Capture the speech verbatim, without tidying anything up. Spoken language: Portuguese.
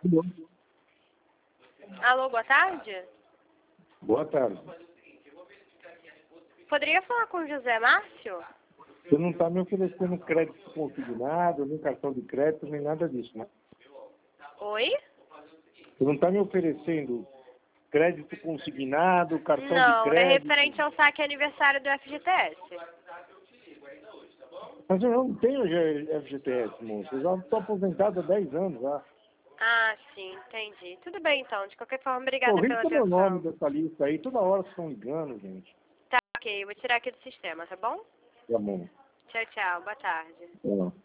Alô, boa tarde? Boa tarde. Poderia falar com o José Márcio? Você não está me oferecendo crédito consignado, nem cartão de crédito, nem nada disso, né? Oi? Você não está me oferecendo crédito consignado, cartão Não, de é crédito. referente ao saque aniversário do F G T S. Mas eu não tenho F G T S, moço. Eu já estou aposentado há dez anos já. Ah, sim, entendi. Tudo bem, então. De qualquer forma, Pô, obrigada pela risca meu nome atenção. dessa lista aí. Toda hora vocês estão ligando, gente. Tá, ok. Eu vou tirar aqui do sistema, tá bom? Tá bom. Tchau, tchau. Boa tarde. Tá bom.